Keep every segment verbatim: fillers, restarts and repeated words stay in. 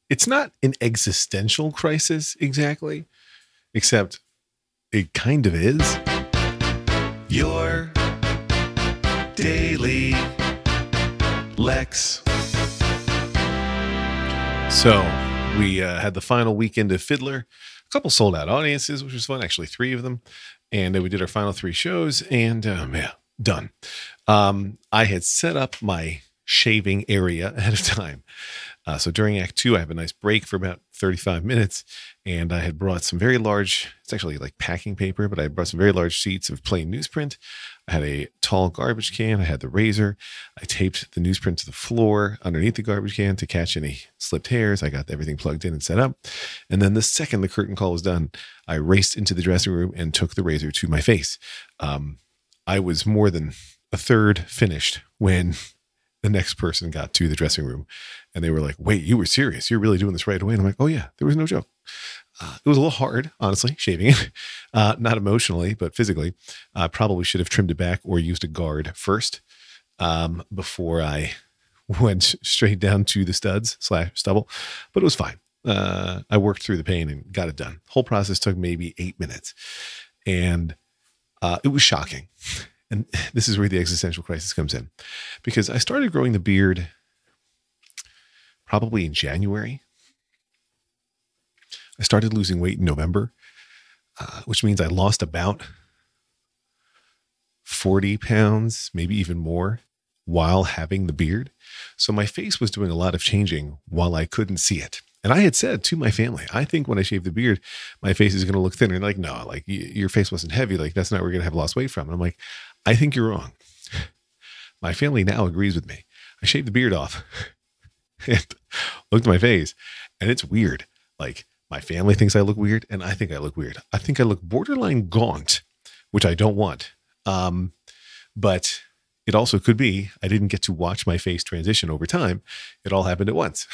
it's not an existential crisis exactly, except it kind of is. Your Daily Lex. So we uh, had the final weekend of Fiddler, a couple sold out audiences, which was fun. Actually, three of them. And uh, we did our final three shows and um, yeah, done. Um, I had set up my shaving area ahead of time. Uh, so during Act Two, I have a nice break for about thirty-five minutes, and I had brought some very large, it's actually like packing paper, but I brought some very large sheets of plain newsprint. I had a tall garbage can. I had the razor. I taped the newsprint to the floor underneath the garbage can to catch any slipped hairs. I got everything plugged in and set up. And then the second the curtain call was done, I raced into the dressing room and took the razor to my face. Um, I was more than a third finished when the next person got to the dressing room and they were like, wait, you were serious? You're really doing this right away? And I'm like, oh yeah, there was no joke. Uh, it was a little hard, honestly, shaving it, uh, not emotionally, but physically. I uh, probably should have trimmed it back or used a guard first um, before I went straight down to the studs slash stubble, but it was fine. Uh, I worked through the pain and got it done. Whole process took maybe eight minutes and uh, it was shocking. And this is where the existential crisis comes in, because I started growing the beard probably in January. I started losing weight in November, uh, which means I lost about forty pounds, maybe even more, while having the beard. So my face was doing a lot of changing while I couldn't see it. And I had said to my family, I think when I shave the beard, my face is going to look thinner. And they're like, no, like y- your face wasn't heavy. Like that's not where you're going to have lost weight from. And I'm like, I think you're wrong. My family now agrees with me. I shaved the beard off and looked at my face and it's weird. Like my family thinks I look weird and I think I look weird. I think I look borderline gaunt, which I don't want. Um, but it also could be, I didn't get to watch my face transition over time. It all happened at once.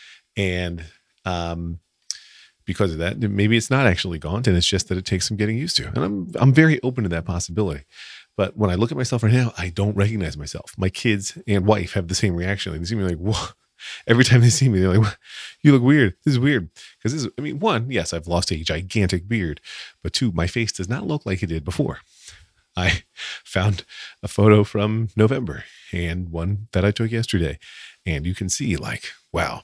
And um, because of that, maybe it's not actually gaunt and it's just that it takes some getting used to. And I'm I'm very open to that possibility. But when I look at myself right now, I don't recognize myself. My kids and wife have the same reaction. They see me like, whoa. Every time they see me, they're like, you look weird. This is weird. Because this is, I mean, one, yes, I've lost a gigantic beard. But two, my face does not look like it did before. I found a photo from November and one that I took yesterday. And you can see like, wow.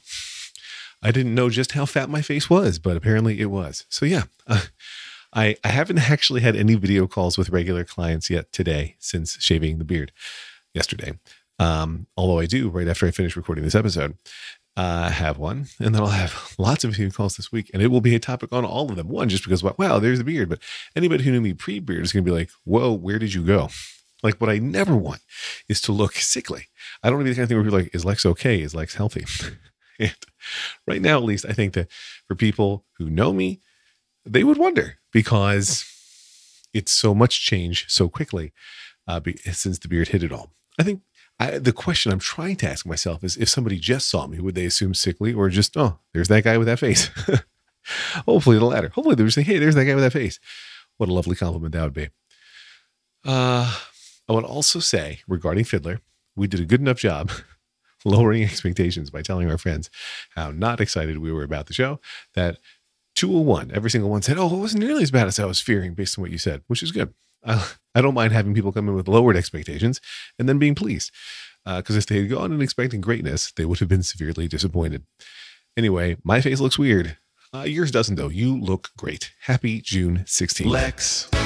I didn't know just how fat my face was, but apparently it was. So yeah, uh, I, I haven't actually had any video calls with regular clients yet today since shaving the beard yesterday. Um, although I do right after I finish recording this episode, uh, have one, and then I'll have lots of video calls this week, and it will be a topic on all of them. One, just because, wow, there's the beard. But anybody who knew me pre-beard is going to be like, whoa, where did you go? Like what I never want is to look sickly. I don't want to be the kind of thing where people are like, is Lex okay? Is Lex healthy? And right now, at least, I think that for people who know me, they would wonder because it's so much change so quickly uh, be, since the beard hit it all. I think I, the question I'm trying to ask myself is if somebody just saw me, would they assume sickly or just, oh, there's that guy with that face? Hopefully the latter. Hopefully they would say, hey, there's that guy with that face. What a lovely compliment that would be. Uh, I would also say regarding Fiddler, we did a good enough job lowering expectations by telling our friends how not excited we were about the show, that two oh one, every single one said, oh, it wasn't nearly as bad as I was fearing based on what you said, which is good. I, I don't mind having people come in with lowered expectations and then being pleased. Because uh, if they had gone in expecting greatness, they would have been severely disappointed. Anyway, my face looks weird. Uh, yours doesn't, though. You look great. Happy June sixteenth. Lex.